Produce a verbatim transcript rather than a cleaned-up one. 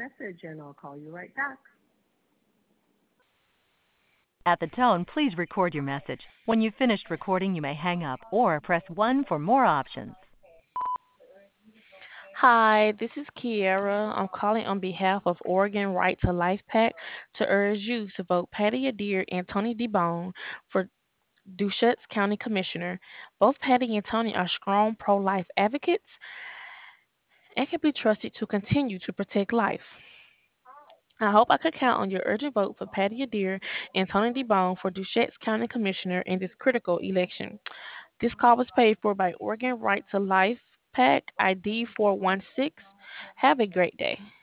message and I'll call you right back. At the tone, please record your message. When you've finished recording, you may hang up or press one for more options. Hi, this is Kiera. I'm calling on behalf of Oregon Right to Life PAC to urge you to vote Patty Adair and Tony DeBone for Dushat's County Commissioner. Both Patty and Tony are strong pro-life advocates and can be trusted to continue to protect life. I hope I could count on your urgent vote for Patty Adair and Tony DeBone for Dushat's County Commissioner in this critical election. This call was paid for by Oregon Right to Life PAC I D four one six. Have a great day.